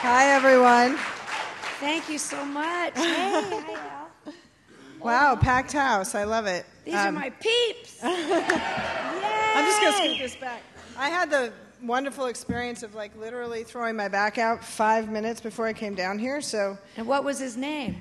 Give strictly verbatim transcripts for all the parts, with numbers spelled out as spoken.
Hi, everyone. Thank you so much. Hey, hi, Al. Wow, packed house. I love it. These um, are my peeps. Yay! I'm just going to scoot this back. I had the wonderful experience of like literally throwing my back out five minutes before I came down here. So. And what was his name?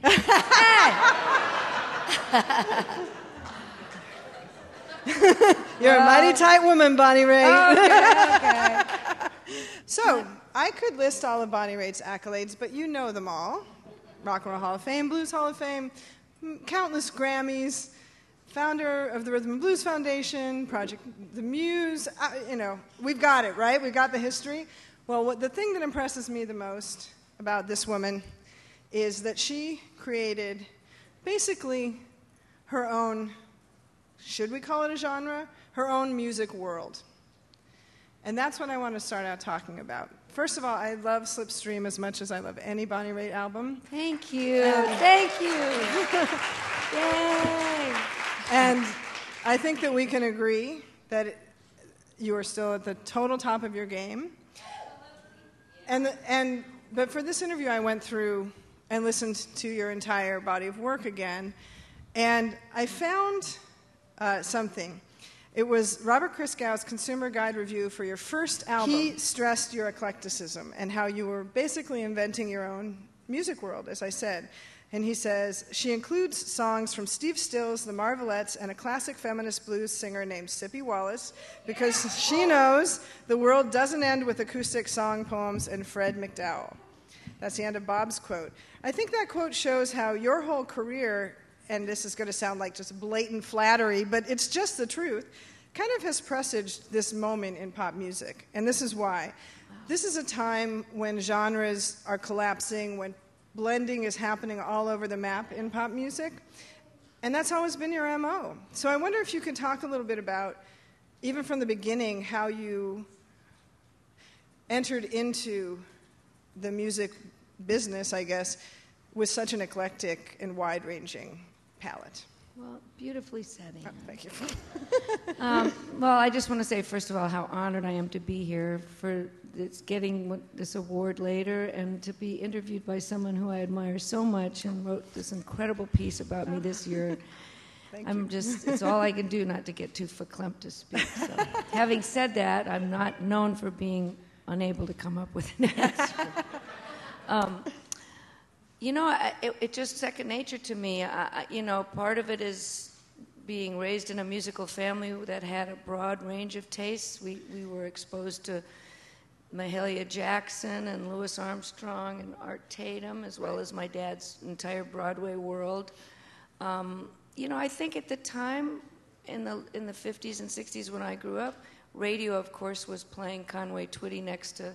You're a mighty tight woman, Bonnie Raitt. Okay, okay. So, I could list all of Bonnie Raitt's accolades, but you know them all. Rock and Roll Hall of Fame, Blues Hall of Fame, countless Grammys, founder of the Rhythm and Blues Foundation, Project The Muse. Uh, you know, we've got it, right? We've got the history. Well, what, the thing that impresses me the most about this woman is that she created basically her own, should we call it a genre? Her own music world. And that's what I want to start out talking about. First of all, I love Slipstream as much as I love any Bonnie Raitt album. Thank you. And Thank you. Yay. And I think that we can agree that you are still at the total top of your game. And, and but for this interview, I went through and listened to your entire body of work again, and I found uh, something. It was Robert Christgau's Consumer Guide review for your first album. He stressed your eclecticism and how you were basically inventing your own music world, as I said. And he says, she includes songs from Steve Stills, the Marvelettes, and a classic feminist blues singer named Sippy Wallace, because she knows the world doesn't end with acoustic song poems and Fred McDowell. That's the end of Bob's quote. I think that quote shows how your whole career, and this is going to sound like just blatant flattery, but it's just the truth, kind of has presaged this moment in pop music. And this is why. This is a time when genres are collapsing, when blending is happening all over the map in pop music. And that's always been your M O. So I wonder if you could talk a little bit about, even from the beginning, how you entered into the music business, I guess, with such an eclectic and wide-ranging palette. Well, beautifully said, Anna. Oh, thank you. um, well, I just want to say, first of all, how honored I am to be here for this, getting this award later, and to be interviewed by someone who I admire so much and wrote this incredible piece about me this year. Thank I'm you. just, it's all I can do not to get too verklempt to speak. So. Having said that, I'm not known for being unable to come up with an answer. um, You know, I, it, it just second nature to me. I, I, you know, part of it is being raised in a musical family that had a broad range of tastes. We we were exposed to Mahalia Jackson and Louis Armstrong and Art Tatum, as well as my dad's entire Broadway world. Um, you know, I think at the time, in the in the fifties and sixties when I grew up, radio, of course, was playing Conway Twitty next to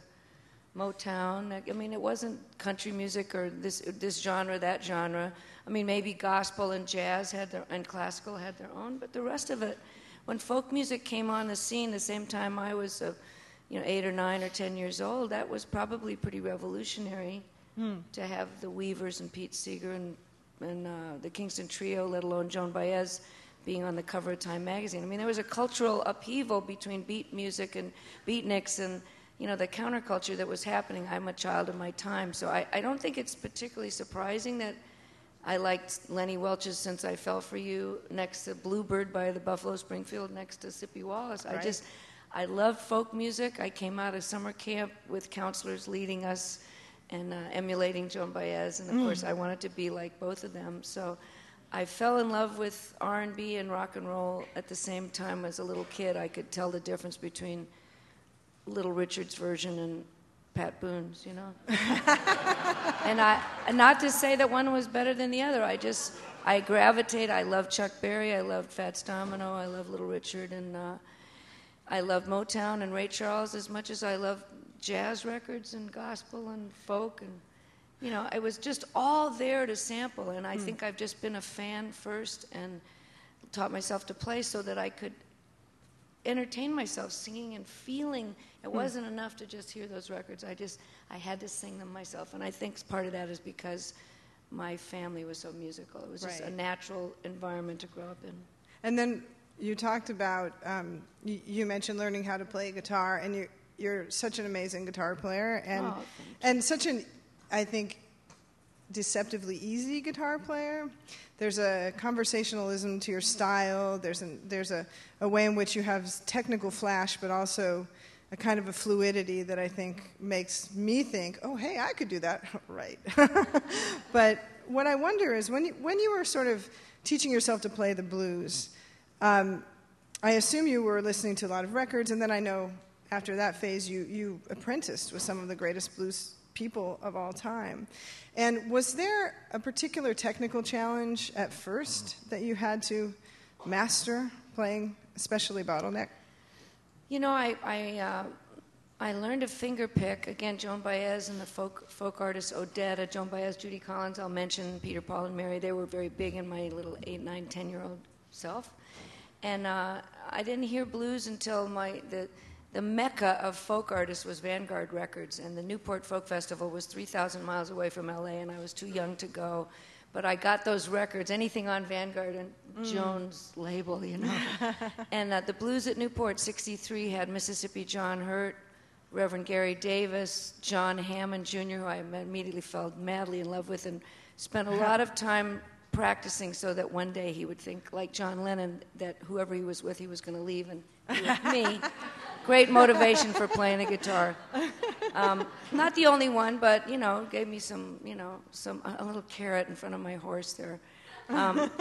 Motown. I mean, it wasn't country music or this this genre, that genre. I mean, maybe gospel and jazz had their, and classical had their own, but the rest of it, when folk music came on the scene the same time I was, uh, you know, eight or nine or ten years old, that was probably pretty revolutionary hmm. to have the Weavers and Pete Seeger and and uh, the Kingston Trio, let alone Joan Baez, being on the cover of Time magazine. I mean, there was a cultural upheaval between beat music and beatniks and, you know, the counterculture that was happening. I'm a child of my time, so I, I don't think it's particularly surprising that I liked Lenny Welch's Since I Fell for You next to Bluebird by the Buffalo Springfield next to Sippy Wallace. Right. I just, I love folk music. I came out of summer camp with counselors leading us and uh, emulating Joan Baez, and of mm. course I wanted to be like both of them. So I fell in love with R and B and rock and roll at the same time. As a little kid, I could tell the difference between Little Richard's version and Pat Boone's, you know. and I, and not to say that one was better than the other. I just, I gravitate. I love Chuck Berry. I love Fats Domino. I love Little Richard, and uh, I love Motown and Ray Charles as much as I love jazz records and gospel and folk, and you know, it was just all there to sample. And I mm. think I've just been a fan first and taught myself to play so that I could entertain myself singing and feeling. It wasn't mm. enough to just hear those records. I just, I had to sing them myself. And I think part of that is because my family was so musical. It was just right. a natural environment to grow up in. And then you talked about, um, you, you mentioned learning how to play guitar, and you, you're such an amazing guitar player, and oh, and such an I think, deceptively easy guitar player. There's a conversationalism to your style. There's, an, there's a, a way in which you have technical flash, but also a kind of a fluidity that I think makes me think, oh, hey, I could do that. Right. But what I wonder is, when you, when you were sort of teaching yourself to play the blues, um, I assume you were listening to a lot of records, and then I know after that phase you, you apprenticed with some of the greatest blues people of all time. And was there a particular technical challenge at first that you had to master playing, especially Bottleneck? You know, I I, uh, I learned to finger pick. Again, Joan Baez and the folk folk artists Odetta, Joan Baez, Judy Collins, I'll mention, Peter, Paul, and Mary. They were very big in my little eight, nine, ten-year-old self. And uh, I didn't hear blues until my... the. The mecca of folk artists was Vanguard Records, and the Newport Folk Festival was three thousand miles away from L A, and I was too young to go. But I got those records, anything on Vanguard and mm. Joan's label, you know. And uh, the blues at Newport, sixty-three, had Mississippi John Hurt, Reverend Gary Davis, John Hammond Junior, who I immediately fell madly in love with, and spent a lot of time practicing so that one day he would think, like John Lennon, that whoever he was with, he was going to leave and be with me. Great motivation for playing the guitar. Um, not the only one, but, you know, gave me some, you know, some a little carrot in front of my horse there. Um,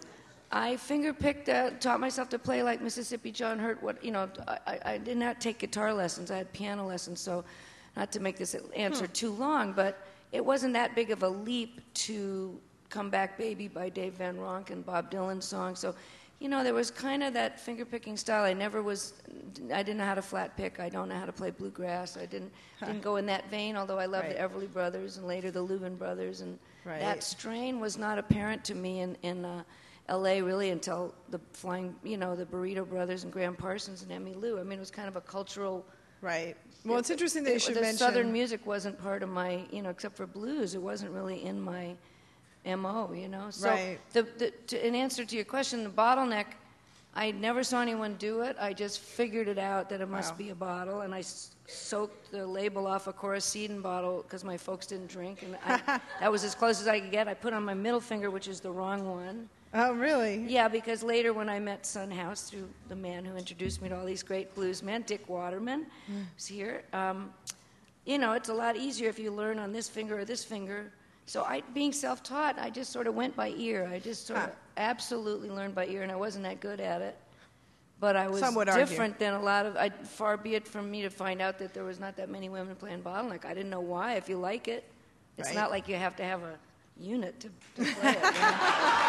I finger-picked, uh, taught myself to play like Mississippi John Hurt. What, you know, I, I did not take guitar lessons. I had piano lessons, so not to make this answer hmm. too long, but it wasn't that big of a leap to Come Back Baby by Dave Van Ronk and Bob Dylan song. So, you know, there was kind of that finger-picking style. I never was, I didn't know how to flat pick. I don't know how to play bluegrass. I didn't didn't go in that vein, although I loved right. the Everly Brothers and later the Louvin Brothers. And right. that strain was not apparent to me in, in uh, L A really until the flying, you know, the Burrito Brothers and Graham Parsons and Emmylou. I mean, it was kind of a cultural... Right. Well, it's interesting that you should the mention... Southern music wasn't part of my, you know, except for blues. It wasn't really in my M O, you know. So right. the, the, to, in answer to your question, the bottleneck, I never saw anyone do it. I just figured it out that it must wow. be a bottle, and I s- soaked the label off a Coricidin bottle because my folks didn't drink, and I, that was as close as I could get. I put on my middle finger, which is the wrong one. Oh, really? Yeah, because later when I met Son House through the man who introduced me to all these great blues men, Dick Waterman, mm. who's here, um, you know, it's a lot easier if you learn on this finger or this finger. So I, being self-taught, I just sort of went by ear. I just sort huh. of absolutely learned by ear, and I wasn't that good at it. But I was different argue. than a lot of, I, far be it from me to find out that there was not that many women playing bottleneck. I didn't know why. If you like it, it's right. not like you have to have a unit to, to play it. You know?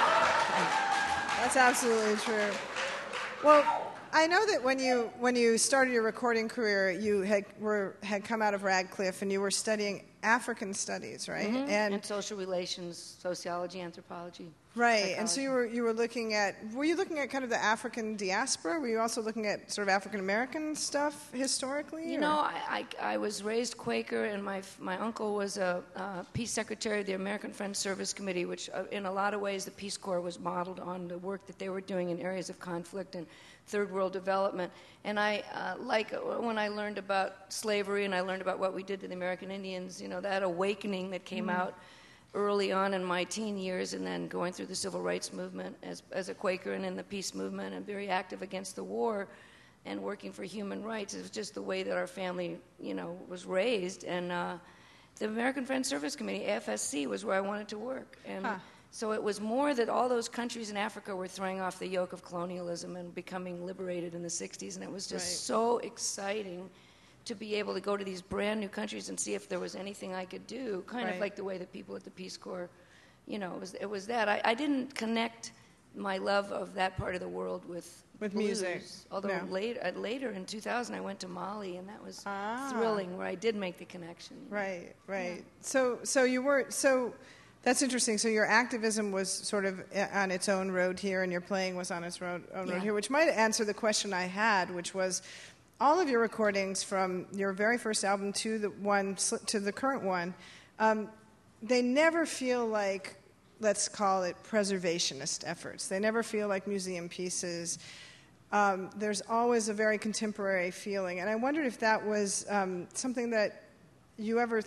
That's absolutely true. Well, I know that when you when you started your recording career, you had were had come out of Radcliffe and you were studying African studies, right? Mm-hmm. And, and social relations, sociology, anthropology. Right. Psychology. And so you were you were looking at were you looking at kind of the African diaspora? Were you also looking at sort of African American stuff historically? You or? know, I, I I was raised Quaker, and my my uncle was a uh, peace secretary of the American Friends Service Committee, which uh, in a lot of ways the Peace Corps was modeled on the work that they were doing in areas of conflict and third world development. And I, uh, like when I learned about slavery and I learned about what we did to the American Indians, you know, that awakening that came mm. out early on in my teen years and then going through the civil rights movement as, as a Quaker and in the peace movement and very active against the war and working for human rights. It was just the way that our family, you know, was raised. And uh, the American Friends Service Committee, A F S C, was where I wanted to work. And huh. So it was more that all those countries in Africa were throwing off the yoke of colonialism and becoming liberated in the sixties, and it was just right. so exciting to be able to go to these brand new countries and see if there was anything I could do, kind right. of like the way the people at the Peace Corps, you know, it was, it was that. I, I didn't connect my love of that part of the world with with blues, music. Although no. later, later in two thousand, I went to Mali, and that was ah. thrilling, where I did make the connection. Right, right. Yeah. So, so you were so. That's interesting. So your activism was sort of on its own road here, and your playing was on its road, own yeah. road here, which might answer the question I had, which was all of your recordings from your very first album to the one to the current one, um, they never feel like, let's call it, preservationist efforts. They never feel like museum pieces. Um, there's always a very contemporary feeling, and I wondered if that was um, something that you ever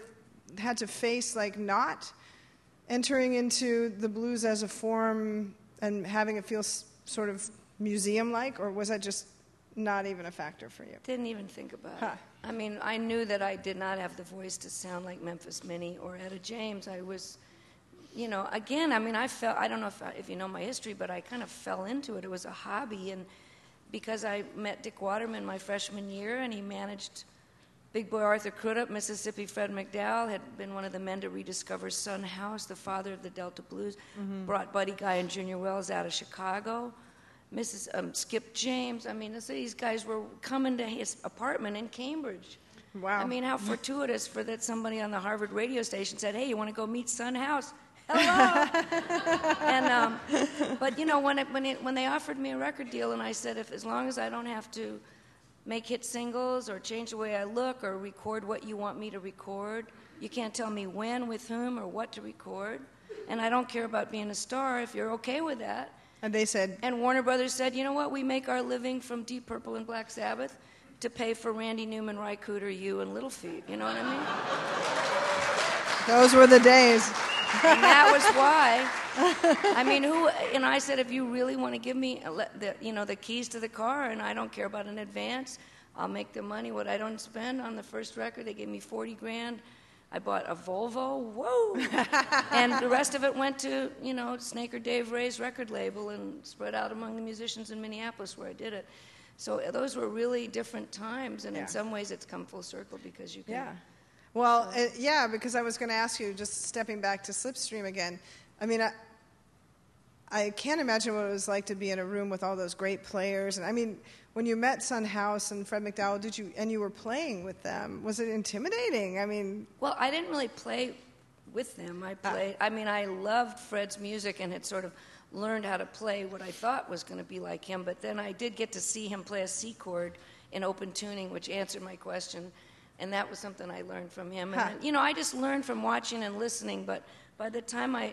had to face like not entering into the blues as a form and having it feel s- sort of museum-like, or was that just not even a factor for you? Didn't even think about Huh. it. I mean, I knew that I did not have the voice to sound like Memphis Minnie or Etta James. I was, you know, again, I mean, I felt, I don't know if, if you know my history, but I kind of fell into it. It was a hobby, and because I met Dick Waterman my freshman year, and he managed Big Boy Arthur Crudup, Mississippi Fred McDowell, had been one of the men to rediscover Son House, the father of the Delta Blues, mm-hmm. brought Buddy Guy and Junior Wells out of Chicago. Missus Um, Skip James, I mean, these guys were coming to his apartment in Cambridge. Wow. I mean, how fortuitous for that somebody on the Harvard radio station said, hey, you want to go meet Son House? Hello. and um, but you know, when it, when it, when they offered me a record deal, and I said, if as long as I don't have to make hit singles or change the way I look or record what you want me to record, you can't tell me when, with whom, or what to record, and I don't care about being a star. If you're okay with that. And they said, and Warner Brothers said, you know what? We make our living from Deep Purple and Black Sabbath to pay for Randy Newman, Ry Cooder, you, and Little Feat. You know what I mean? Those were the days. And that was why. I mean, who? And I said, if you really want to give me, the, you know, the keys to the car, and I don't care about an advance, I'll make the money. What I don't spend on the first record, they gave me forty grand. I bought a Volvo, whoa, and the rest of it went to, you know, Snake or Dave Ray's record label and spread out among the musicians in Minneapolis where I did it. So those were really different times, and yeah. in some ways it's come full circle because you can. Yeah. Well, uh, yeah, because I was going to ask you, just stepping back to Slipstream again, I mean, I, I can't imagine what it was like to be in a room with all those great players. And I mean, when you met Son House and Fred McDowell, did you, and you were playing with them, was it intimidating? I mean, well, I didn't really play with them. I played. Uh, I mean, I loved Fred's music and had sort of learned how to play what I thought was going to be like him. But then I did get to see him play a C chord in open tuning, which answered my question, and that was something I learned from him. Huh. And you know, I just learned from watching and listening. But by the time I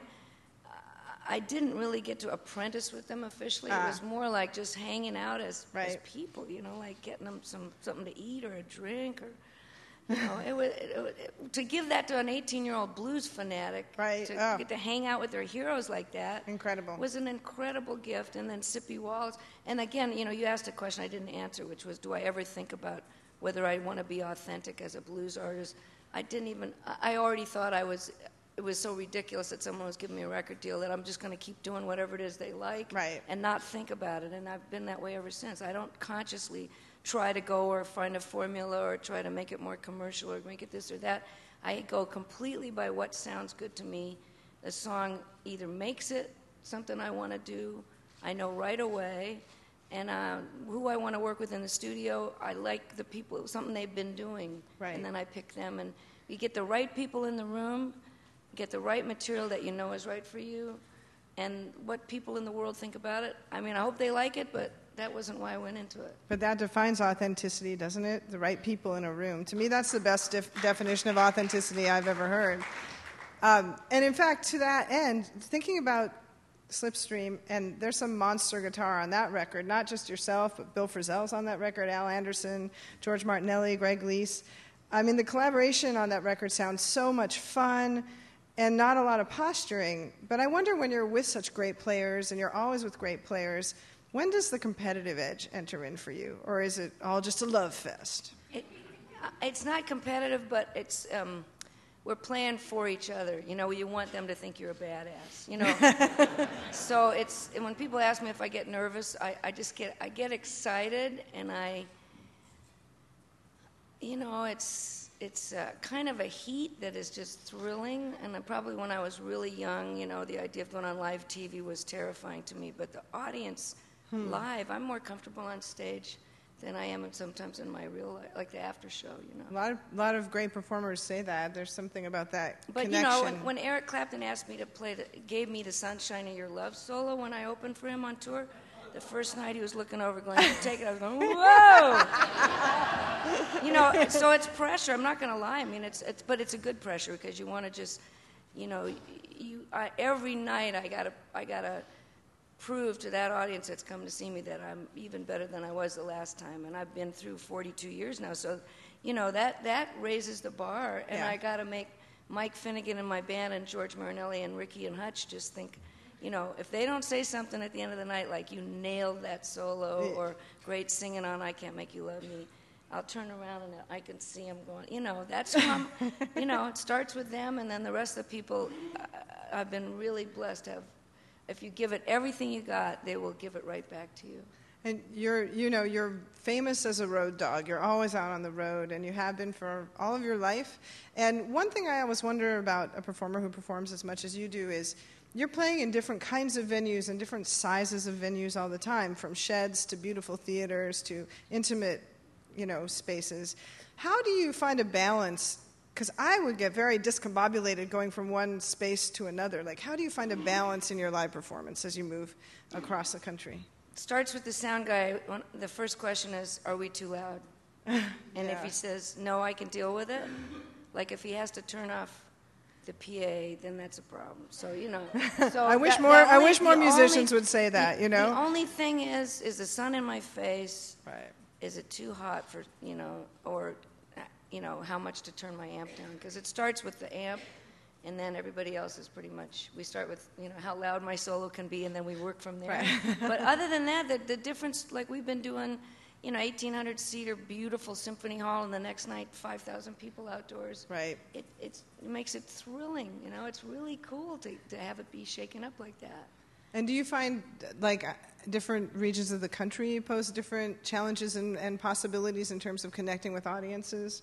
I didn't really get to apprentice with them officially. Uh, it was more like just hanging out as, right. as people, you know, like getting them some something to eat or a drink, or, you know, it was it, it, to give that to an eighteen-year-old blues fanatic, right. to oh. get to hang out with their heroes like that, incredible, was an incredible gift. And then Sippy Wallace, and again, you know, you asked a question I didn't answer, which was, do I ever think about whether I want to be authentic as a blues artist? I didn't even. I already thought I was. It was so ridiculous that someone was giving me a record deal that I'm just going to keep doing whatever it is they like, right. and not think about it. And I've been that way ever since. I don't consciously try to go or find a formula or try to make it more commercial or make it this or that. I go completely by what sounds good to me. The song either makes it something I want to do, I know right away, and uh, who I want to work with in the studio, I like the people, something they've been doing, right. and then I pick them. And you get the right people in the room, get the right material that you know is right for you, and what people in the world think about it. I mean, I hope they like it, but that wasn't why I went into it. But that defines authenticity, doesn't it? The right people in a room. To me, that's the best def- definition of authenticity I've ever heard. Um, and in fact, to that end, thinking about Slipstream, and there's some monster guitar on that record, not just yourself, but Bill Frisell's on that record, Al Anderson, George Martinelli, Greg Leese. I mean, the collaboration on that record sounds so much fun, and not a lot of posturing. But I wonder, when you're with such great players, and you're always with great players, when does the competitive edge enter in for you? Or is it all just a love fest? It, it's not competitive, but it's um, we're playing for each other. You know, you want them to think you're a badass, you know. So it's, and when people ask me if I get nervous, I, I just get, I get excited, and I, you know, it's, It's uh, kind of a heat that is just thrilling, and probably when I was really young, you know, the idea of going on live T V was terrifying to me. But the audience hmm. live, I'm more comfortable on stage than I am sometimes in my real life, like the after show, you know. A lot of, lot of great performers say that. There's something about that but, connection. But, you know, when, when Eric Clapton asked me to play, the, gave me the Sunshine of Your Love solo when I opened for him on tour, the first night he was looking over going, take it, I was going, whoa! You know, so it's pressure. I'm not going to lie. I mean, it's, it's, but it's a good pressure because you want to just, you know, you, I, every night I got to, I got to prove to that audience that's come to see me that I'm even better than I was the last time. And I've been through forty-two years now. So, you know, that, that raises the bar. And yeah. I got to make Mike Finnegan in my band and George Marinelli and Ricky and Hutch just think, you know, if they don't say something at the end of the night like you nailed that solo or great singing on I Can't Make You Love Me, I'll turn around and I can see them going, you know, that's who I'm, you know, it starts with them and then the rest of the people, uh, I've been really blessed to have, if you give it everything you got, they will give it right back to you. And you're, you know, you're famous as a road dog. You're always out on the road, and you have been for all of your life. And one thing I always wonder about a performer who performs as much as you do is you're playing in different kinds of venues and different sizes of venues all the time, from sheds to beautiful theaters to intimate, you know, spaces. How do you find a balance? Because I would get very discombobulated going from one space to another. Like, how do you find a balance in your live performance as you move across the country? Starts with the sound guy. The first question is, are we too loud? And yeah. If he says, no, I can deal with it, like if he has to turn off the P A, then that's a problem. So, you know. So I wish that, more that I only, wish more musicians only, would say that, you know? The only thing is, is the sun in my face. Right. Is it too hot for, you know, or, you know, how much to turn my amp down? Because it starts with the amp. And then everybody else is pretty much, we start with, you know, how loud my solo can be, and then we work from there. Right. But other than that, the, the difference, like we've been doing, you know, eighteen hundred seater, beautiful symphony hall, and the next night, five thousand people outdoors. Right. It, it's, it makes it thrilling, you know. It's really cool to, to have it be shaken up like that. And do you find, like, different regions of the country pose different challenges and, and possibilities in terms of connecting with audiences?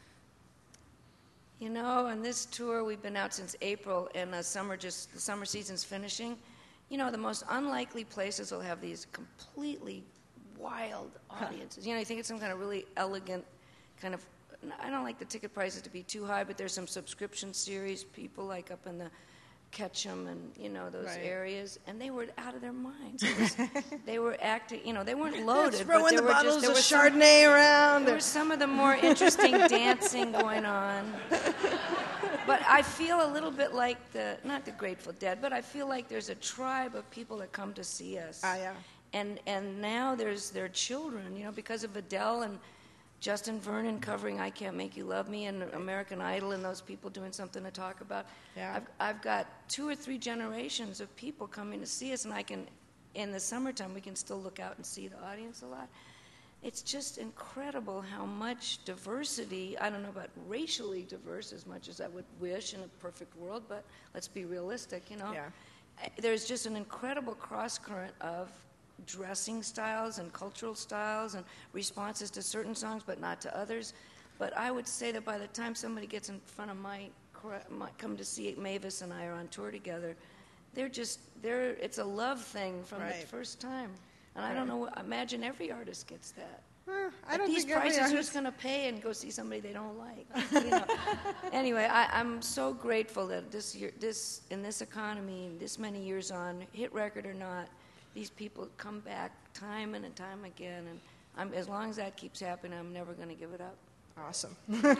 You know, on this tour, we've been out since April, and the summer just the summer season's finishing. You know, the most unlikely places will have these completely wild audiences. You know, you think it's some kind of really elegant kind of. I don't like the ticket prices to be too high, but there's some subscription series people like up in the Ketchum and, you know, those right. areas, and they were out of their minds. Was, they were acting, you know, they weren't loaded. Throwing but there the were bottles just, there of was Chardonnay some, around. There was some of the more interesting dancing going on. But I feel a little bit like the, not the Grateful Dead, but I feel like there's a tribe of people that come to see us. Ah, yeah. And, and now there's their children, you know, because of Adele and Justin Vernon covering I Can't Make You Love Me and American Idol and those people doing something to talk about. Yeah. I've, I've got two or three generations of people coming to see us, and I can, in the summertime, we can still look out and see the audience a lot. It's just incredible how much diversity, I don't know about racially diverse as much as I would wish in a perfect world, but let's be realistic, you know. Yeah. There's just an incredible cross-current of dressing styles and cultural styles and responses to certain songs but not to others. But I would say that by the time somebody gets in front of my, my come to see it, Mavis and I are on tour together, they're just, they're, it's a love thing from right. the first time. And right. I don't know, imagine every artist gets that. Uh, I At don't these think every prices, artist... who's going to pay and go see somebody they don't like? You know? Anyway, I, I'm so grateful that this year, this in this economy, this many years on, hit record or not, these people come back time and time again, and I'm, as long as that keeps happening, I'm never going to give it up. Awesome.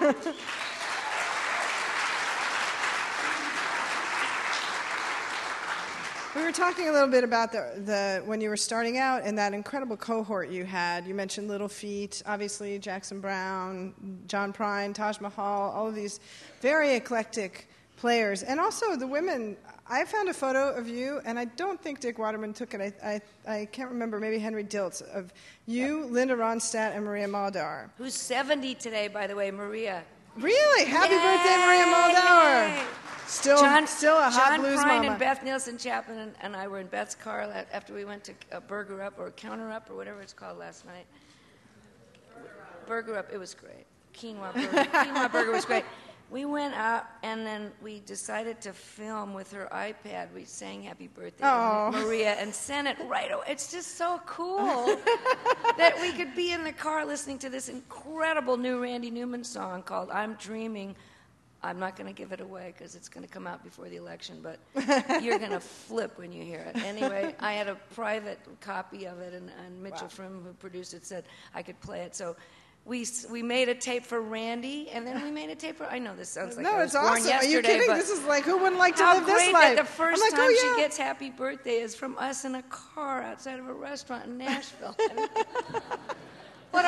We were talking a little bit about the, the when you were starting out and that incredible cohort you had. You mentioned Little Feat, obviously Jackson Browne, John Prine, Taj Mahal, all of these very eclectic players. And also the women. I found a photo of you, and I don't think Dick Waterman took it. I, I, I can't remember, maybe Henry Diltz, of you, Linda Ronstadt, and Maria Muldaur. Who's seventy today, by the way, Maria. Really? Happy Yay! birthday, Maria Muldaur. Yay! Still, John, still a hot John blues Prine mama. and Beth Nielsen Chapman and, and I were in Beth's car after we went to uh, Burger Up or Counter Up or whatever it's called last night. Burger Up, it was great. Quinoa Burger. Quinoa Burger was great. We went out, and then we decided to film with her iPad. We sang Happy Birthday oh. to Maria and sent it right away. It's just so cool that we could be in the car listening to this incredible new Randy Newman song called I'm Dreaming. I'm not going to give it away because it's going to come out before the election, but you're going to flip when you hear it. Anyway, I had a private copy of it, and, and Mitchell wow. Frim, who produced it, said I could play it. So we we made a tape for Randy, and then we made a tape for. I know this sounds like no, I was it's born awesome. yesterday, Are you kidding? but This is like who wouldn't like to how live this great life? that the first like, time oh, yeah. she gets Happy Birthday is from us in a car outside of a restaurant in Nashville. What a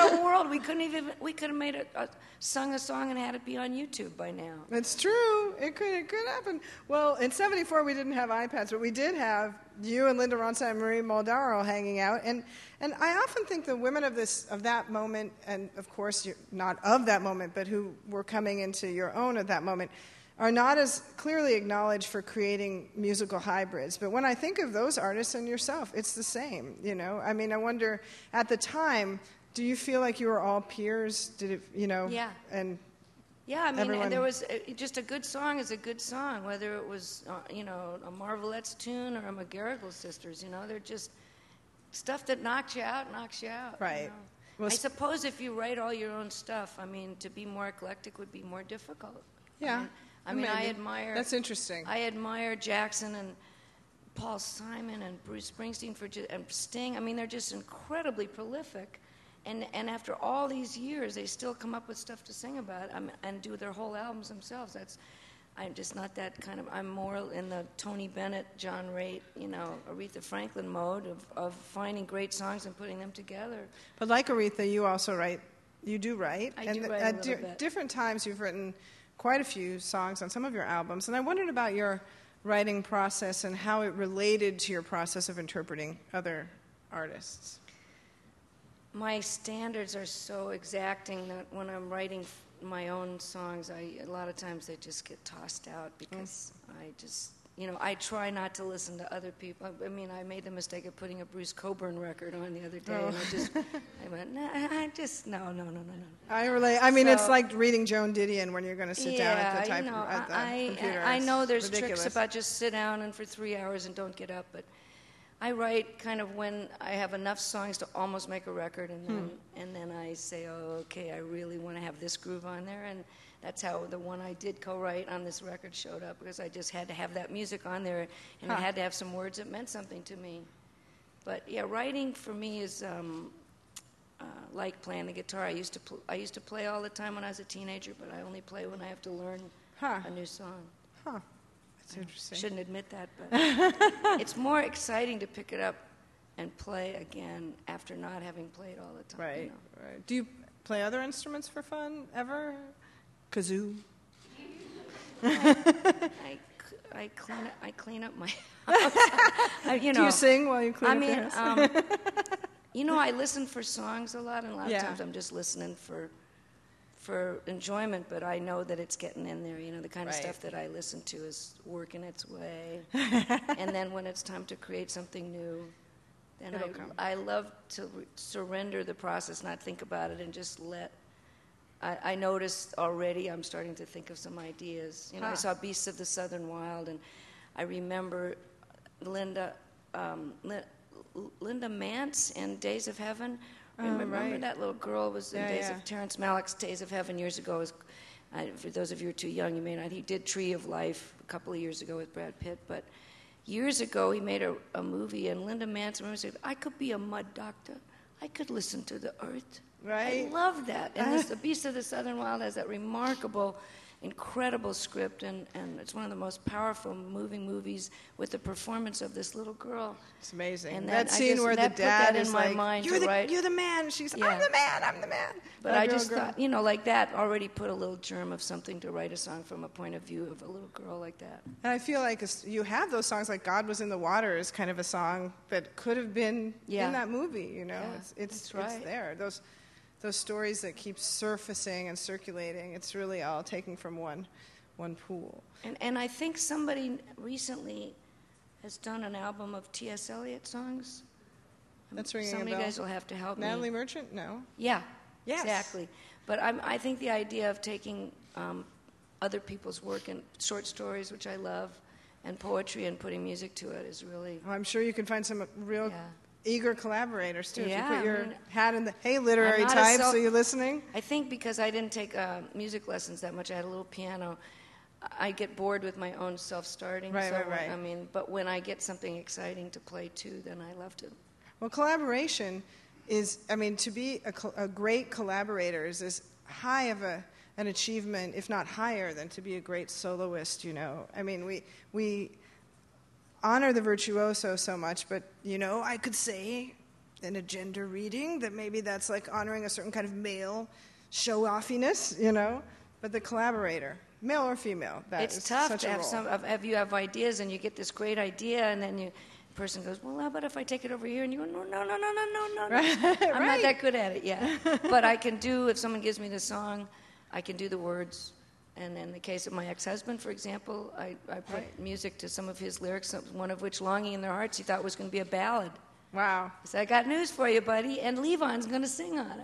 our world. We couldn't even. We could have made a, a sung a song and had it be on YouTube by now. It's true. It could. It could happen. Well, in seventy-four we didn't have iPads, but we did have you and Linda Ronstadt and Marie Muldaur hanging out. And and I often think the women of this of that moment, and of course you're not of that moment, but who were coming into your own at that moment, are not as clearly acknowledged for creating musical hybrids. But when I think of those artists and yourself, it's the same, you know? I mean, I wonder, at the time, do you feel like you were all peers? Did it, you know? Yeah. And yeah, I mean, everyone... and there was uh, just a good song is a good song, whether it was, uh, you know, a Marvelettes tune or a McGarrigle Sisters, you know? They're just stuff that knocks you out, knocks you out. Right. You know? Well, I suppose if you write all your own stuff, I mean, to be more eclectic would be more difficult. Yeah. I mean, I mean, I admire... That's interesting. I admire Jackson and Paul Simon and Bruce Springsteen for ju- and Sting. I mean, they're just incredibly prolific. And and after all these years, they still come up with stuff to sing about um, and do their whole albums themselves. That's... I'm just not that kind of... I'm more in the Tony Bennett, John Raitt, you know, Aretha Franklin mode of, of finding great songs and putting them together. But like Aretha, you also write... You do write. I and do write at a little di- bit. different times you've written quite a few songs on some of your albums, and I wondered about your writing process and how it related to your process of interpreting other artists. My standards are so exacting that when I'm writing f- my own songs, I a lot of times they just get tossed out because mm. I just, you know, I try not to listen to other people. I mean, I made the mistake of putting a Bruce Cockburn record on the other day, oh. and I just, I went, nah, I just, no, no, no, no, no. I relate. I mean, so, it's like reading Joan Didion when you're going to sit yeah, down at the type you know, at the I, computer. I, I know It's there's ridiculous. tricks about just sit down and for three hours and don't get up, but I write kind of when I have enough songs to almost make a record, and then hmm. and then I say, oh, okay, I really want to have this groove on there, and that's how the one I did co-write on this record showed up, because I just had to have that music on there, and huh. it had to have some words that meant something to me. But yeah, writing for me is um, uh, like playing the guitar. I used to pl- I used to play all the time when I was a teenager, but I only play when I have to learn huh. a new song. Huh. That's interesting. I shouldn't admit that, but it's more exciting to pick it up and play again after not having played all the time. Right, you know? right. Do you play other instruments for fun ever? Kazoo? I, I, I, clean, I clean up my house. I, you know, Do you sing while you clean I up mean, your house? um, you know, I listen for songs a lot, and a lot yeah. of times I'm just listening for for enjoyment, but I know that it's getting in there. You know, the kind right. of stuff that I listen to is working its way. And then when it's time to create something new, then It'll I, come. I love to re- surrender the process, not think about it, and just let. I, I noticed already I'm starting to think of some ideas. You know, huh. I saw Beasts of the Southern Wild, and I remember Linda um, Li- Linda Mance in Days of Heaven. Remember, oh, right. remember that little girl was in yeah, Days yeah. of Terrence Malick's Days of Heaven years ago. Was, I, for those of you who are too young, you may not. He did Tree of Life a couple of years ago with Brad Pitt, but years ago he made a, a movie, and Linda Mance remember said, "I could be a mud doctor. I could listen to the earth." Right. I love that. And this, The Beast of the Southern Wild has that remarkable, incredible script, and, and it's one of the most powerful, moving movies with the performance of this little girl. It's amazing. And that that, scene just, where that the dad put that is in my like, mind you're, to the, write. you're the man. She's, yeah. I'm the man, I'm the man. But that I just girl. thought, you know, like that already put a little germ of something to write a song from a point of view of a little girl like that. And I feel like you have those songs, like God Was in the Water is kind of a song that could have been yeah. in that movie, you know. Yeah, it's it's, that's right. it's there. Those those stories that keep surfacing and circulating, it's really all taken from one one pool. And and I think somebody recently has done an album of T S Eliot songs. That's ringing Some a of you bell. guys will have to help Natalie me. Merchant? No. Yeah, Yes. exactly. But I'm, I think the idea of taking um, other people's work and short stories, which I love, and poetry and putting music to it is really... Oh, I'm sure you can find some real Yeah. eager collaborators, too. Yeah, if you put your I mean, hat in the, hey, literary I'm not a types, self- are you listening? I think because I didn't take uh, music lessons that much, I had a little piano, I get bored with my own self-starting. Right, so, right, right. I mean, but when I get something exciting to play too, then I love to. Well, collaboration is, I mean, to be a, col- a great collaborator is as high of a, an achievement, if not higher, than to be a great soloist, you know. I mean, we we honor the virtuoso so much, but, you know, I could say in a gender reading, that maybe that's like honoring a certain kind of male show-offiness, you know, but the collaborator, male or female, that it's is tough such to a have role. some, of, have you have ideas and you get this great idea and then you, the person goes, well, how about if I take it over here? And you go, no, no, no, no, no, no, no. Right. I'm Right. not that good at it yet. But I can do, if someone gives me the song, I can do the words. And in the case of my ex-husband, for example, I, I put Right. music to some of his lyrics, one of which, Longing in Their Hearts, he thought was going to be a ballad. Wow. I said, I got news for you, buddy, and Levon's going to sing on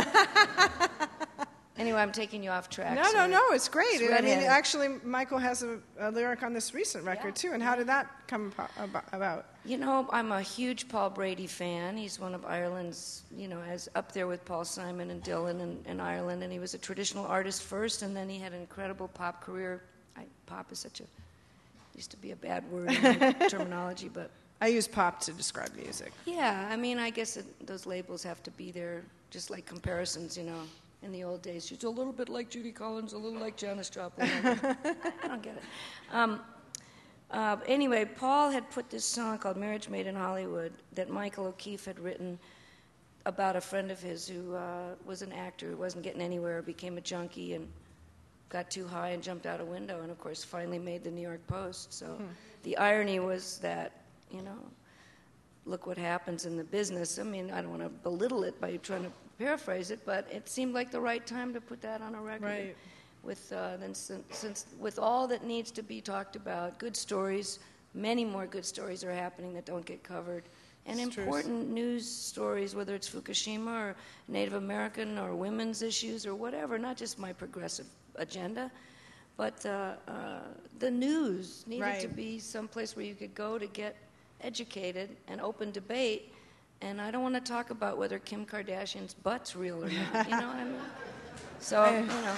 it. Anyway, I'm taking you off track. No, no, sorry. no, it's great. It's I mean, redheaded. actually, Michael has a, a lyric on this recent record, Yeah. too. And how did that come abo- about? You know, I'm a huge Paul Brady fan. He's one of Ireland's, you know, as up there with Paul Simon and Dylan in, in Ireland. And he was a traditional artist first, and then he had an incredible pop career. I, pop is such a, used to be a bad word in my terminology, but I use pop to describe music. yeah, I mean, I guess it, those labels have to be there, just like comparisons, you know. In the old days, she's a little bit like Judy Collins, a little like Janis Joplin. I don't get it. Um, uh, anyway, Paul had put this song called Marriage Made in Hollywood that Michael O'Keefe had written about a friend of his who uh, was an actor who wasn't getting anywhere, became a junkie, and got too high and jumped out a window, and of course finally made the New York Post. So hmm. the irony was that, you know, look what happens in the business. I mean, I don't want to belittle it by trying to paraphrase it, but it seemed like the right time to put that on a record. Right. With uh, then since, since with all that needs to be talked about, good stories, many more good stories are happening that don't get covered, and it's important true. news stories, whether it's Fukushima or Native American or women's issues or whatever. Not just my progressive agenda, but uh, uh, the news needed right. to be someplace where you could go to get educated and open debate. And I don't want to talk about whether Kim Kardashian's butt's real or not. You know what I mean? So, you know,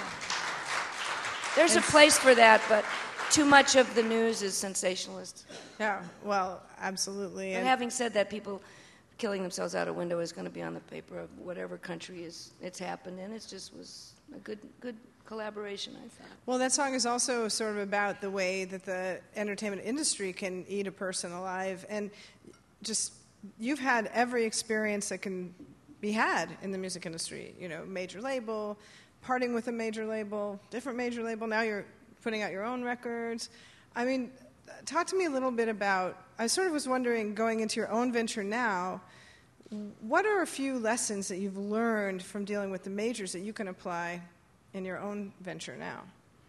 there's a place for that, but too much of the news is sensationalist. Yeah, well, absolutely. But And having said that, people killing themselves out a window is going to be on the paper of whatever country is it's happened in. It just was a good, good collaboration, I thought. well, that song is also sort of about the way that the entertainment industry can eat a person alive, and just you've had every experience that can be had in the music industry. You know, major label, parting with a major label, different major label. Now you're putting out your own records. I mean, talk to me a little bit about, I sort of was wondering, going into your own venture now, what are a few lessons that you've learned from dealing with the majors that you can apply in your own venture now?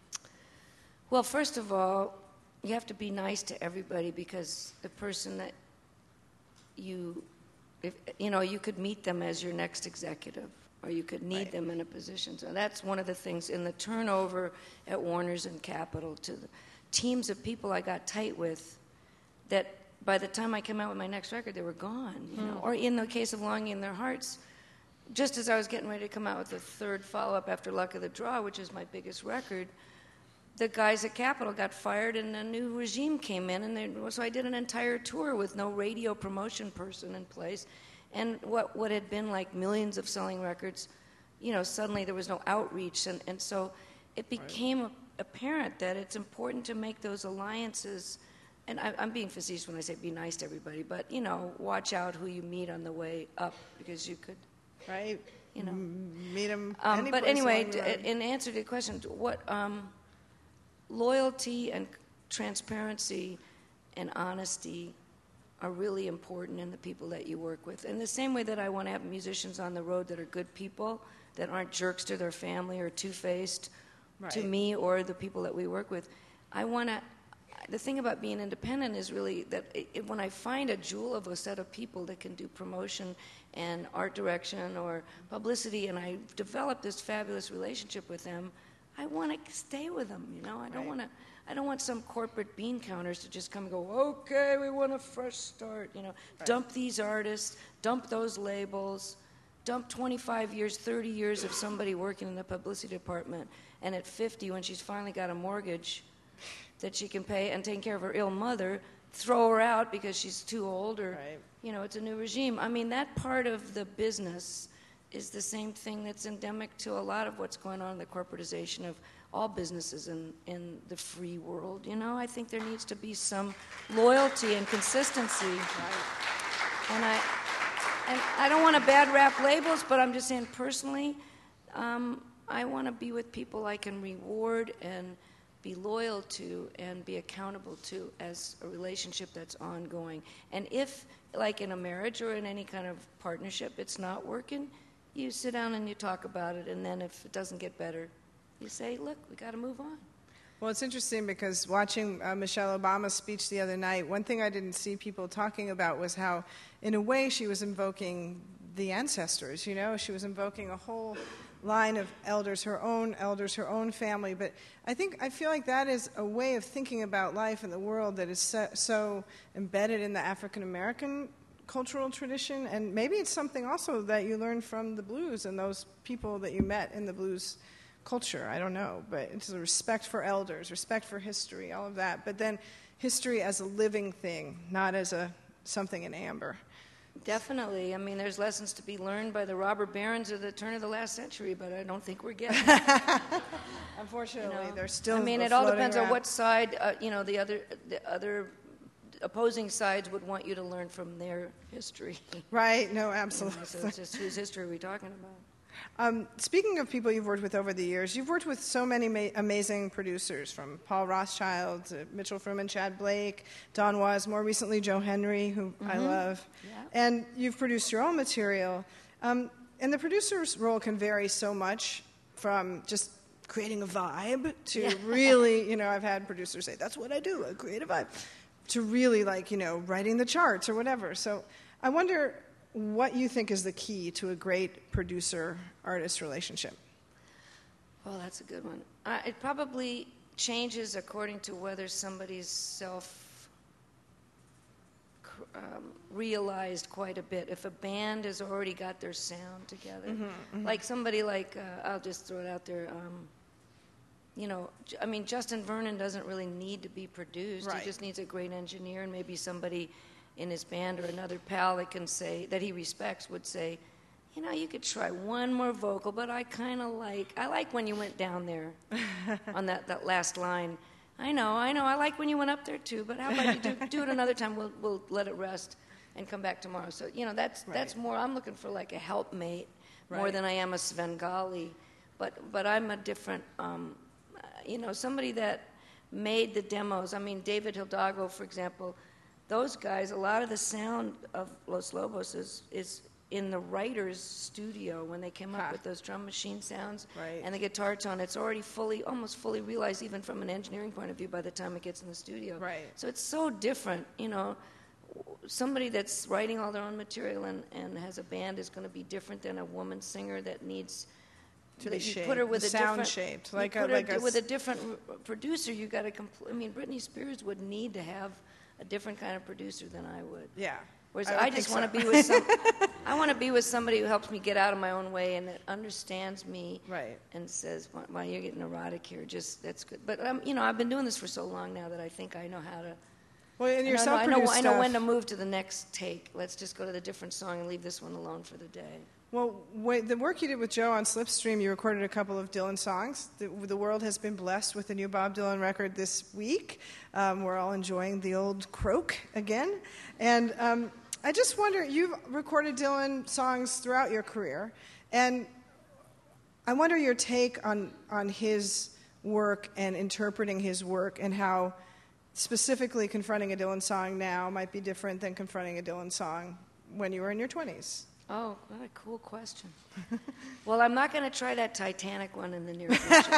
Well, first of all, you have to be nice to everybody, because the person that you, if, you know, you could meet them as your next executive, or you could need right. them in a position. So that's one of the things in the turnover at Warner's and Capitol, to the teams of people I got tight with, that by the time I came out with my next record, they were gone. You know, mm. or in the case of Longing in Their Hearts, just as I was getting ready to come out with the third follow-up after Luck of the Draw, which is my biggest record, the guys at Capitol got fired and a new regime came in, and they, so I did an entire tour with no radio promotion person in place, and what what had been like millions of selling records, you know, suddenly there was no outreach, and, and so it became right. apparent that it's important to make those alliances, and I, I'm being facetious when I say be nice to everybody, but, you know, watch out who you meet on the way up, because you could, right, you know, M- meet them. Um, but anyway, d- in answer to the question, what um, loyalty and transparency and honesty are really important in the people that you work with. In the same way that I want to have musicians on the road that are good people, that aren't jerks to their family or two-faced right. to me or the people that we work with. I want to, the thing about being independent is really that it, it, when I find a jewel of a set of people that can do promotion and art direction or publicity, and I develop this fabulous relationship with them, I want to stay with them, you know? I don't right. want to, I don't want some corporate bean counters to just come and go, okay, we want a fresh start, you know? Right. Dump these artists, dump those labels, dump twenty-five years, thirty years of somebody working in the publicity department, and at fifty, when she's finally got a mortgage that she can pay and taking care of her ill mother, throw her out because she's too old, or, right. you know, it's a new regime. I mean, that part of the business is the same thing that's endemic to a lot of what's going on in the corporatization of all businesses in, in the free world. You know, I think there needs to be some loyalty and consistency. Right. And I, and I don't want to bad rap labels, but I'm just saying personally, um, I want to be with people I can reward and be loyal to and be accountable to as a relationship that's ongoing. And if, like in a marriage or in any kind of partnership, it's not working, you sit down and you talk about it, and then if it doesn't get better, you say, look, we got to move on. Well, it's interesting because watching uh, Michelle Obama's speech the other night, one thing I didn't see people talking about was how, in a way, she was invoking the ancestors, you know? She was invoking a whole line of elders, her own elders, her own family. But I think, I feel like that is a way of thinking about life in the world that is so, so embedded in the African-American cultural tradition. And maybe it's something also that you learned from the blues and those people that you met in the blues culture. I don't know, but it's a respect for elders, respect for history, all of that. But then history as a living thing, not as a something in amber. Definitely. I mean, there's lessons to be learned by the robber barons of the turn of the last century, but I don't think we're getting it. Unfortunately, You know? they're still I mean, it all depends around. on what side, uh, you know, the other, the other opposing sides would want you to learn from their history. Right, no, You know, absolutely. so it's just whose history are we talking about? Um, speaking of people you've worked with over the years, you've worked with so many ma- amazing producers, from Paul Rothschild to Mitchell Fruman, Chad Blake, Don Was, more recently Joe Henry, who mm-hmm. I love. Yeah. And you've produced your own material. Um, and the producer's role can vary so much, from just creating a vibe to yeah. really, you know, I've had producers say, that's what I do, I create a vibe, to really, like, you know, writing the charts or whatever. So I wonder what you think is the key to a great producer-artist relationship. Well, that's a good one. Uh, it probably changes according to whether somebody's self um, realized quite a bit. If a band has already got their sound together, mm-hmm, mm-hmm. like somebody like, uh, I'll just throw it out there, um, you know, I mean, Justin Vernon doesn't really need to be produced. Right. He just needs a great engineer and maybe somebody in his band or another pal that can say, that he respects, would say, you know, you could try one more vocal, but I kind of like, I like when you went down there on that, that last line. I know, I know, I like when you went up there too, but how about you do, do it another time, we'll, we'll let it rest and come back tomorrow. So, you know, that's, right. that's more, I'm looking for like a helpmate right. more than I am a Svengali. But, but I'm a different, um, you know, somebody that made the demos. I mean, David Hidalgo, for example, those guys, a lot of the sound of Los Lobos is, is in the writer's studio when they came up huh. with those drum machine sounds right. and the guitar tone. It's already fully, almost fully realized, even from an engineering point of view, by the time it gets in the studio. Right. So it's so different, you know. Somebody that's writing all their own material and, and has a band is going to be different than a woman singer that needs to be you shaped, put her with the a sound different, shaped, like you a, put like her a with a different r- producer. You got to. Compl- I mean, Britney Spears would need to have a different kind of producer than I would. Yeah. Whereas I, I just want to so. be with some. I want to be with somebody who helps me get out of my own way and that understands me. Right. And says, "Well, well you're getting erotic here. Just that's good." But um, you know, I've been doing this for so long now that I think I know how to. Well, in your I know, self-produced I know, stuff, I know when to move to the next take. Let's just go to the different song and leave this one alone for the day. Well, wait, the work you did with Joe on Slipstream, you recorded a couple of Dylan songs. The, the world has been blessed with a new Bob Dylan record this week. Um, we're all enjoying the old croak again. And um, I just wonder, you've recorded Dylan songs throughout your career, and I wonder your take on, on his work and interpreting his work, and how specifically confronting a Dylan song now might be different than confronting a Dylan song when you were in your twenties. Oh, what a cool question. Well, I'm not going to try that Titanic one in the near future.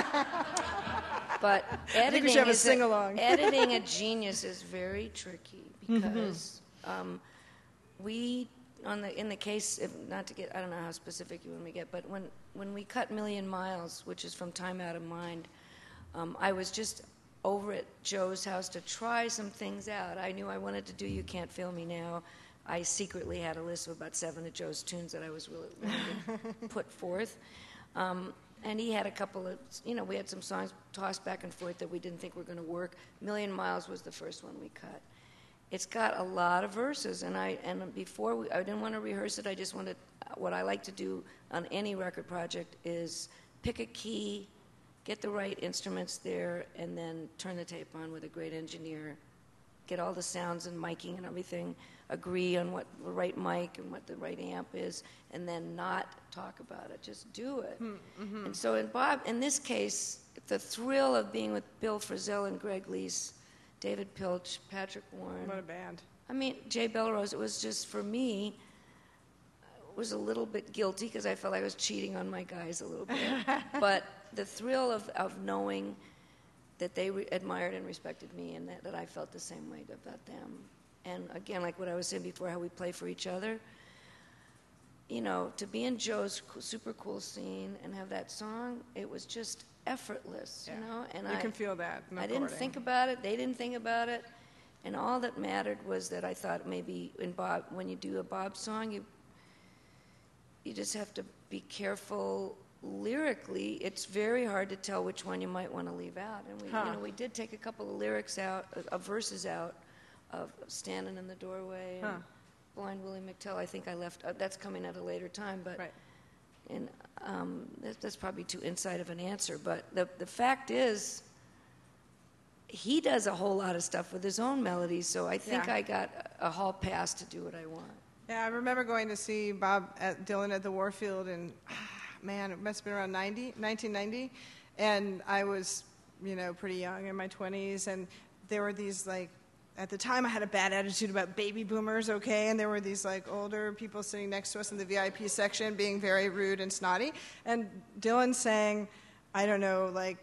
But editing, have a is sing-along. a, editing a genius is very tricky because um, we, on the in the case, if, not to get, I don't know how specific you want me to get, but when, when we cut Million Miles, which is from Time Out of Mind, um, I was just over at Joe's house to try some things out. I knew I wanted to do You Can't Feel Me Now. I secretly had a list of about seven of Joe's tunes that I was really willing to put forth. Um, and he had a couple of, you know, we had some songs tossed back and forth that we didn't think were going to work. Million Miles was the first one we cut. It's got a lot of verses, and I and before we, I didn't want to rehearse it. I just wanted, what I like to do on any record project is pick a key, get the right instruments there, and then turn the tape on with a great engineer, get all the sounds and miking and everything agree on what the right mic and what the right amp is, and then not talk about it. Just do it. Mm-hmm. And so in Bob, in this case, the thrill of being with Bill Frisell and Greg Lease, David Pilch, Patrick Warren. What a band. I mean, Jay Belrose, it was just, for me, was a little bit guilty because I felt I was cheating on my guys a little bit. But the thrill of, of knowing that they re- admired and respected me, and that, that I felt the same way about them. And again, like what I was saying before, how we play for each other. You know, to be in Joe's co- super cool scene and have that song, it was just effortless, yeah. you know? And you I can feel that in the I didn't recording. think about it. They didn't think about it. And all that mattered was that I thought maybe in Bob, when you do a Bob song, you you just have to be careful lyrically. It's very hard to tell which one you might want to leave out. And we, huh. you know, we did take a couple of lyrics out, of verses out, of Standing in the Doorway and huh. Blind Willie McTell. I think I left. Uh, that's coming at a later time, but right. and um, that, that's probably too inside of an answer. But the the fact is, he does a whole lot of stuff with his own melodies. So I think yeah. I got a hall pass to do what I want. Yeah, I remember going to see Bob at Dylan at the Warfield, and ah, man, it must have been around ninety, nineteen ninety, and I was, you know, pretty young, in my twenties, and there were these, like, at the time I had a bad attitude about baby boomers, okay, and there were these, like, older people sitting next to us in the V I P section being very rude and snotty, and Dylan sang, I don't know, like,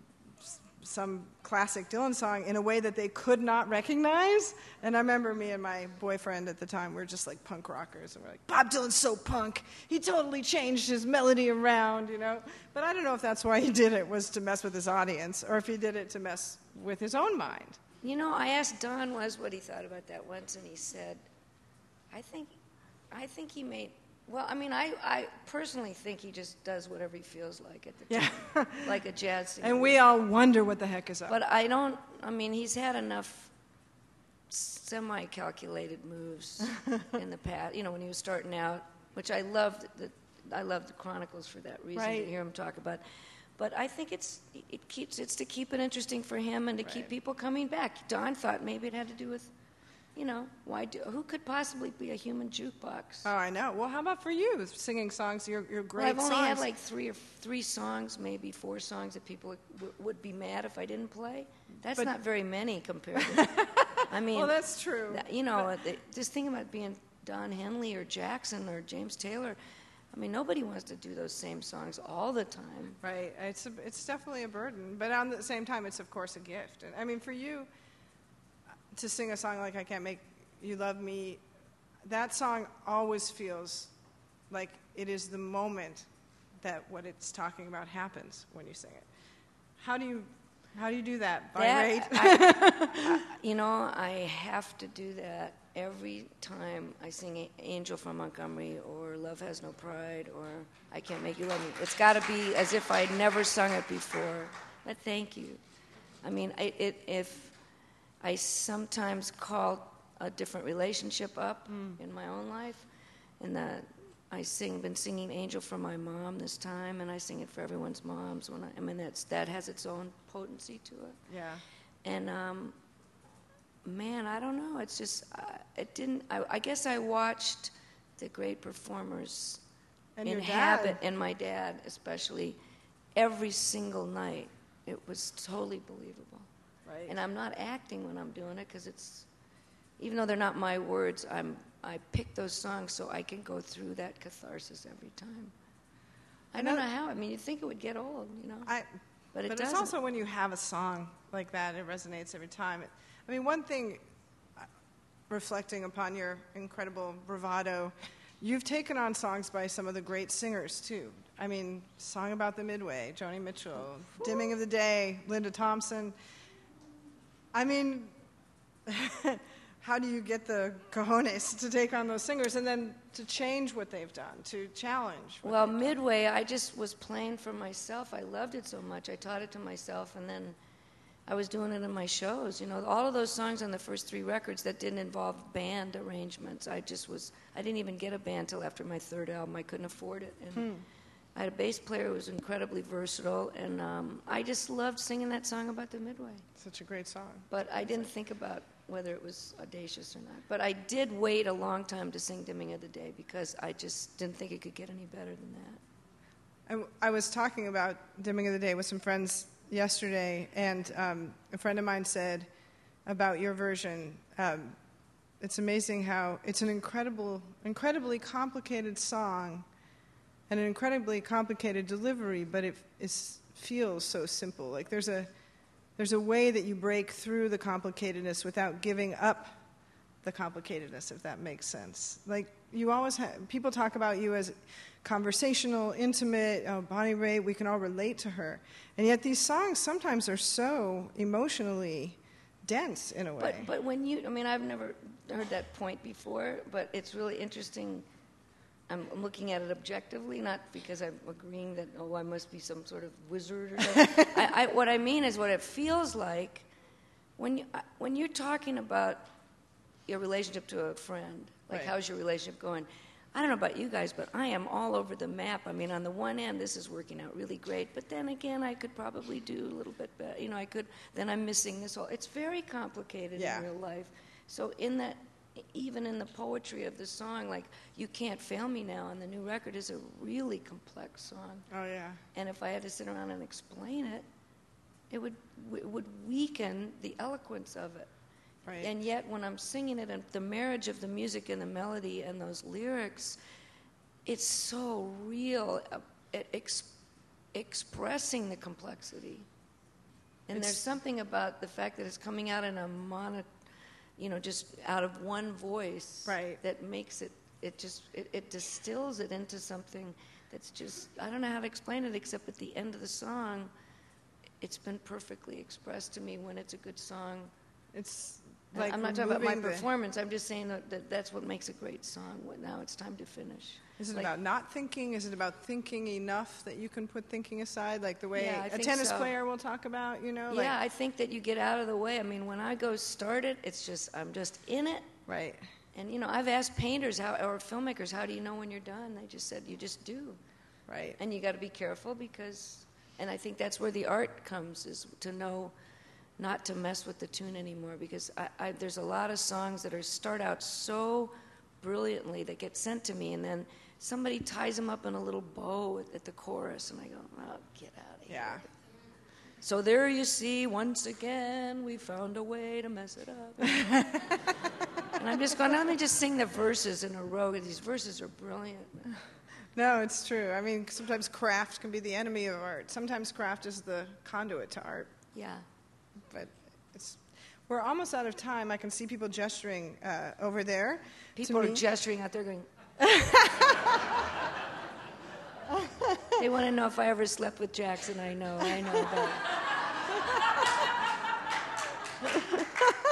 some classic Dylan song in a way that they could not recognize. And I remember me and my boyfriend at the time were just like punk rockers, and we're like, Bob Dylan's so punk. He totally changed his melody around, you know. But I don't know if that's why he did it, was to mess with his audience, or if he did it to mess with his own mind. You know, I asked Don Was what he thought about that once, and he said, I think, I think he made, well, I mean, I, I personally think he just does whatever he feels like at the time, Yeah. like a jazz singer. And we all wonder what the heck is up. But I don't, I mean, he's had enough semi-calculated moves in the past, you know, when he was starting out, which I loved, the, I loved the Chronicles for that reason, right. to hear him talk about. But I think it's it keeps it's to keep it interesting for him and to right. keep people coming back. Don thought maybe it had to do with, you know, why do who could possibly be a human jukebox? Oh, I know. Well, how about for you, singing songs, your, your great well, I've only songs? had like three or three songs, maybe four songs that people w- would be mad if I didn't play. That's but, not very many compared to, I mean. Well, that's true. That, you know, the, just think about being Don Henley or Jackson or James Taylor. I mean, nobody wants to do those same songs all the time. Right. It's a, it's definitely a burden, but at the same time, it's of course a gift. And I mean, for you to sing a song like "I Can't Make You Love Me," that song always feels like it is the moment that what it's talking about happens when you sing it. How do you how do you do that? By That- rate? I- I- you know, I have to do that every time I sing A- Angel from Montgomery or Love Has No Pride or I Can't Make You Love Me. It's got to be as if I'd never sung it before. But thank you. I mean, I, it, if I sometimes call a different relationship up mm. in my own life, and that I sing, been singing Angel for my mom this time, and I sing it for everyone's moms. When I, I mean, that's, that has its own potency to it. Yeah. And um, man, I don't know. It's just uh, it didn't. I, I guess I watched the great performers And your inhabit, dad. and my dad especially, every single night. It was totally believable. Right. And I'm not acting when I'm doing it because it's, even though they're not my words, I'm I pick those songs so I can go through that catharsis every time. I don't know how. I mean, you'd think it would get old, you know. I, but it but doesn't. it's also when you have a song like that, it resonates every time. I mean, one thing, uh, reflecting upon your incredible bravado, you've taken on songs by some of the great singers, too. I mean, Song About the Midway, Joni Mitchell, Dimming of the Day, Linda Thompson. I mean, how do you get the cojones to take on those singers and then to change what they've done, to challenge what Well, they've done? Midway, I just was playing for myself. I loved it so much. I taught it to myself, and then I was doing it in my shows. You know, all of those songs on the first three records that didn't involve band arrangements, I just was, I didn't even get a band till after my third album. I couldn't afford it. And Hmm. I had a bass player who was incredibly versatile, and um, I just loved singing that song about the Midway. Such a great song. But I didn't think about whether it was audacious or not. But I did wait a long time to sing Dimming of the Day because I just didn't think it could get any better than that. I, I was talking about Dimming of the Day with some friends yesterday, and um, a friend of mine said about your version, um, it's amazing how it's an incredible, incredibly complicated song and an incredibly complicated delivery, but it is, feels so simple. Like there's a there's a way that you break through the complicatedness without giving up the complicatedness, if that makes sense. Like you always have, people talk about you as conversational, intimate, oh, Bonnie Raitt, we can all relate to her. And yet these songs sometimes are so emotionally dense in a way. But, but when you, I mean, I've never heard that point before, but it's really interesting. I'm looking at it objectively, not because I'm agreeing that, oh, I must be some sort of wizard or something. I, I, what I mean is what it feels like when, you, when you're talking about your relationship to a friend, like right. How's your relationship going? I don't know about you guys, but I am all over the map. I mean, on the one hand, this is working out really great, but then again, I could probably do a little bit better. You know, I could, then I'm missing this whole, it's very complicated yeah. in real life. So in that, even in the poetry of the song, like You Can't Fail Me Now on the new record is a really complex song. Oh, yeah. And if I had to sit around and explain it, it would, it would weaken the eloquence of it. Right. And yet, when I'm singing it, and the marriage of the music and the melody and those lyrics, it's so real uh, at ex- expressing the complexity. And It's- there's something about the fact that it's coming out in a mono, you know, just out of one voice, right. that makes it. It just it, it distills it into something that's just, I don't know how to explain it except at the end of the song, it's been perfectly expressed to me when it's a good song. It's like I'm not talking about my removing the- performance. I'm just saying that, that that's what makes a great song. Now it's time to finish. Is it Like- about not thinking? Is it about thinking enough that you can put thinking aside, like the way Yeah, I a think tennis so. player will talk about, you know? Yeah, I think that you get out of the way. I mean, when I go start it, it's just, I'm just in it. Like, right. And, you know, I've asked painters how, or filmmakers, how do you know when you're done? They just said, you just do. Right. And you got to be careful because, and I think that's where the art comes, is to know not to mess with the tune anymore, because I, I, there's a lot of songs that are start out so brilliantly that get sent to me, and then somebody ties them up in a little bow at, at the chorus, and I go, oh, get out of here. Yeah. So there you see, once again, we found a way to mess it up. And I'm just going, let me just sing the verses in a row. These verses are brilliant. No, it's true. I mean, sometimes craft can be the enemy of art. Sometimes craft is the conduit to art. Yeah. But it's, we're almost out of time. I can see people gesturing uh, over there. People are me. gesturing out there going, they want to know if I ever slept with Jackson. I know, I know about it.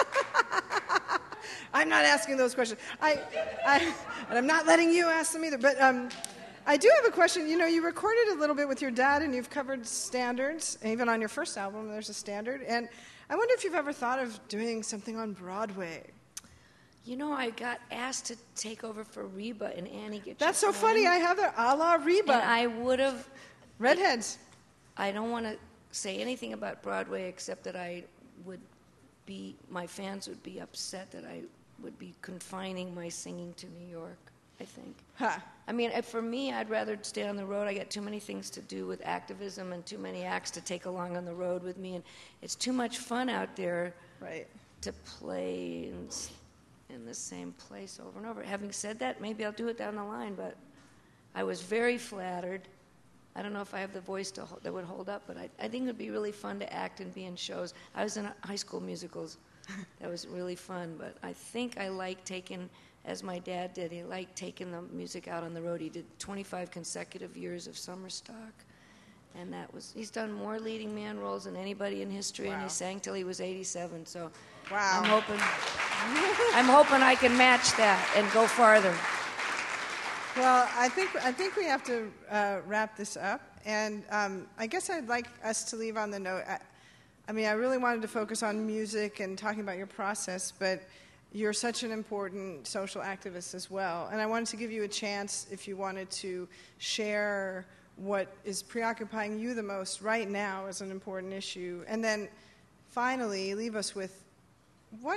I'm not asking those questions. I, I, and I'm not letting you ask them either. But um, I do have a question. You know, you recorded a little bit with your dad, and you've covered standards. And even on your first album, there's a standard. And I wonder if you've ever thought of doing something on Broadway. You know, I got asked to take over for Reba and Annie Get That's Your so funny. Flame. I have the a la Reba. And I would have. Redheads. I don't want to say anything about Broadway except that I would be, my fans would be upset that I would be confining my singing to New York, I think. Huh. I mean, uh, for me, I'd rather stay on the road. I got too many things to do with activism and too many acts to take along on the road with me. And it's too much fun out there Right. to play in, s- in the same place over and over. Having said that, maybe I'll do it down the line, but I was very flattered. I don't know if I have the voice to, ho- that would hold up, but I, I think it would be really fun to act and be in shows. I was in high school musicals. That was really fun, but I think I like taking, as my dad did, he liked taking the music out on the road. He did twenty-five consecutive years of summer stock, and that was, he's done more leading man roles than anybody in history, and Wow. he sang till he was eighty-seven, so Wow. I'm hoping, I'm hoping I can match that and go farther. Well, I think I think we have to uh, wrap this up, and um, I guess I'd like us to leave on the note. I, I mean, I really wanted to focus on music and talking about your process, but you're such an important social activist as well, and I wanted to give you a chance if you wanted to share what is preoccupying you the most right now as an important issue, and then finally leave us with what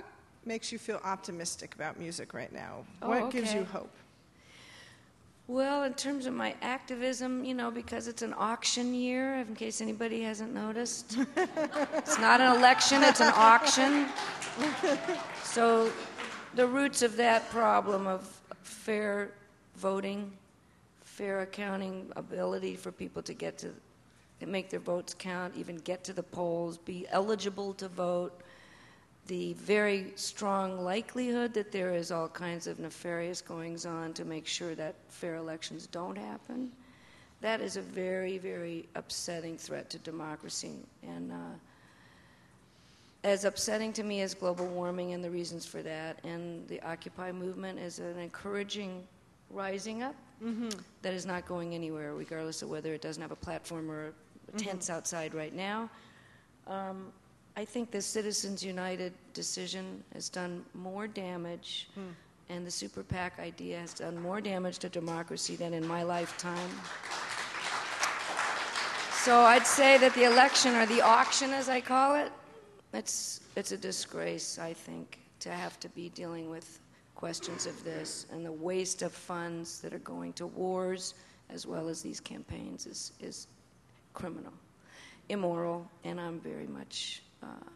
makes you feel optimistic about music right now? Oh, What okay. gives you hope? Well, in terms of my activism, you know, because it's an auction year, in case anybody hasn't noticed. It's not an election, it's an auction. So the roots of that problem of fair voting, fair accounting, ability for people to get to, make their votes count, even get to the polls, be eligible to vote, the very strong likelihood that there is all kinds of nefarious goings-on to make sure that fair elections don't happen, that is a very, very upsetting threat to democracy. And uh, as upsetting to me as global warming and the reasons for that, and the Occupy movement is an encouraging rising up mm-hmm. that is not going anywhere, regardless of whether it doesn't have a platform or tents mm-hmm. outside right now. Um, I think the Citizens United decision has done more damage, hmm. and the super PAC idea has done more damage to democracy than in my lifetime. So I'd say that the election, or the auction as I call it, it's, it's a disgrace, I think, to have to be dealing with questions of this, and the waste of funds that are going to wars as well as these campaigns is, is criminal, immoral, and I'm very much Uh,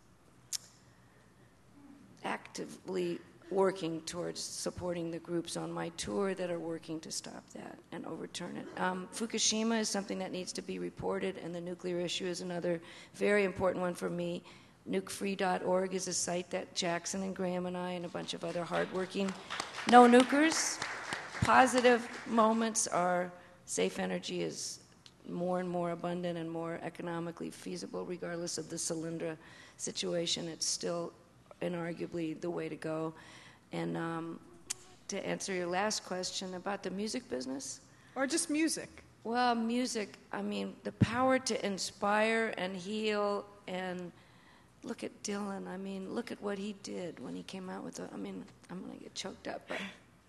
actively working towards supporting the groups on my tour that are working to stop that and overturn it. Um, Fukushima is something that needs to be reported, and the nuclear issue is another very important one for me. nuke free dot org is a site that Jackson and Graham and I and a bunch of other hardworking no-nukers. Positive moments are safe energy is more and more abundant and more economically feasible, regardless of the Solyndra situation. It's still inarguably the way to go. And um, to answer your last question about the music business. Or just music. Well, music, I mean, the power to inspire and heal, and look at Dylan. I mean, look at what he did when he came out with the, I mean, I'm going to get choked up, but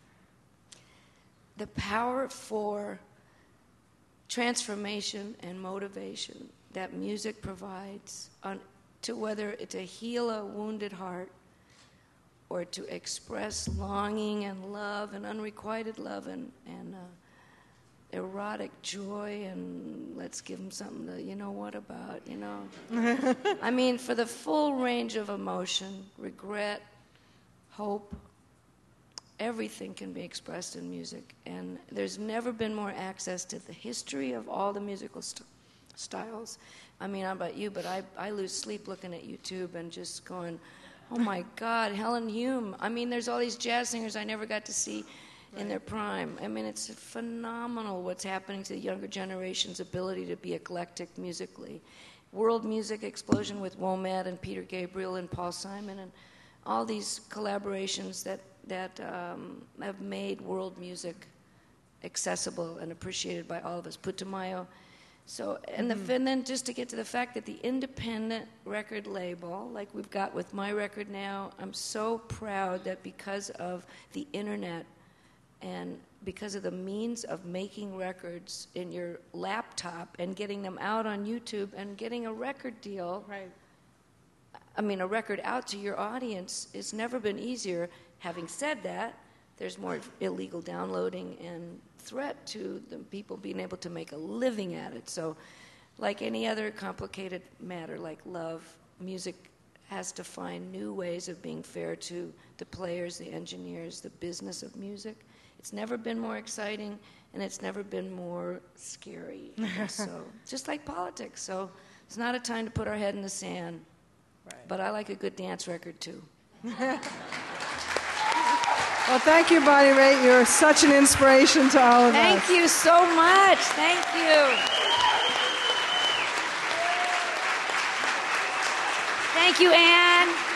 the power for transformation and motivation that music provides, on, to whether to heal a wounded heart or to express longing and love and unrequited love and, and uh, erotic joy, and let's give them something to, you know what about, you know. I mean, for the full range of emotion, regret, hope, everything can be expressed in music, and there's never been more access to the history of all the musical st- styles. I mean, I don't know about you, but I, I lose sleep looking at YouTube and just going, oh my God, Helen Hume. I mean, there's all these jazz singers I never got to see in their prime. I mean, it's phenomenal what's happening to the younger generation's ability to be eclectic musically. World music explosion with WOMAD and Peter Gabriel and Paul Simon and all these collaborations that that um, have made world music accessible and appreciated by all of us. Putumayo. So, and, mm-hmm. the, and then just to get to the fact that the independent record label, like we've got with my record now, I'm so proud that because of the internet and because of the means of making records in your laptop and getting them out on YouTube and getting a record deal, right. I mean, a record out to your audience, it's never been easier. Having said that, there's more illegal downloading and threat to the people being able to make a living at it. So, like any other complicated matter like love, music has to find new ways of being fair to the players, the engineers, the business of music. It's never been more exciting, and it's never been more scary. So, just like politics. So, it's not a time to put our head in the sand. Right. But I like a good dance record, too. Well, thank you, Bonnie Raitt. You're such an inspiration to all of Thank us. Thank you so much. Thank you. Thank you, Anne.